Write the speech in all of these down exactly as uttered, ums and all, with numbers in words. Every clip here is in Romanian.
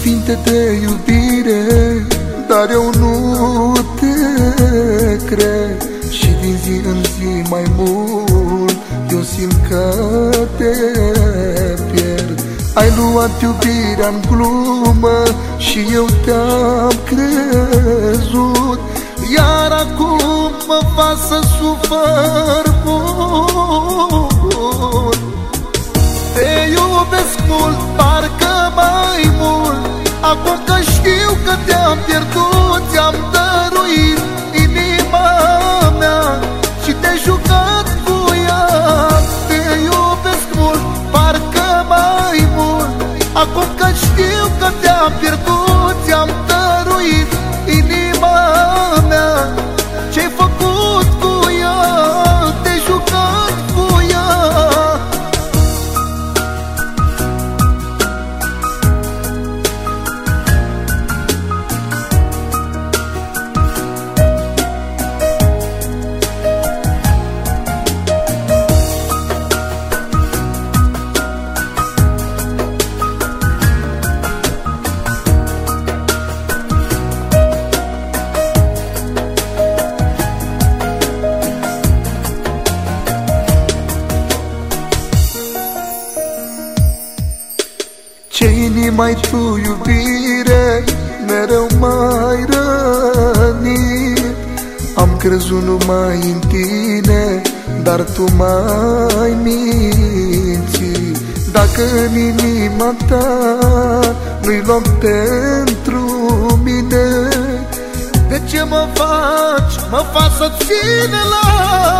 cuvinte de iubire, dar eu nu te cred. Și din zi în zi mai mult eu simt că te pierd. Ai luat iubirea în glumă și eu te-am crezut, iar acum mă fac să sufăr mult. Te iubesc mult, parcă mai mult, acum că știu că te-am pierdut. Ți-am dăruit inima mea și te-ai jucat cu ea. Te iubesc mult, parcă mai mult, acum că știu că te-am pierdut. Ți-am dăruit inima mea, ce-ai făcut cu ea? Te-ai jucat cu ea. Ce inima-i tu, iubire, mereu mai rănit. Am crezut numai în tine, dar tu m-ai mințit. Dacă în inima ta nu-i loc pentru mine, de ce mă faci, mă faci să ține la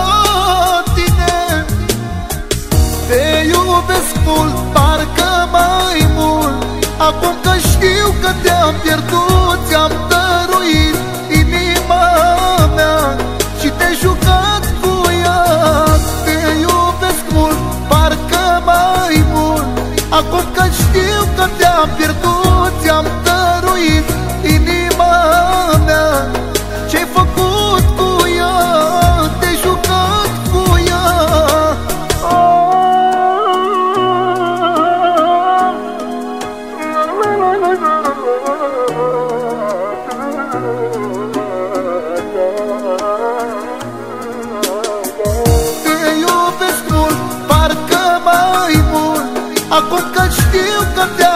tine? Te iubesc mult, parcă mai mult, acum că știu că te-am pierdut. Ți-am dăruit inima mea și te-ai jucat cu ea. Te iubesc mult, parcă mai mult, acum că știu că te-am pierdut. Ți-am dăruit inima mea, ce-ai făcut cu ea? Te-ai jucat cu ea. Te iubesc mult, parcă mai mult, acum că știu că te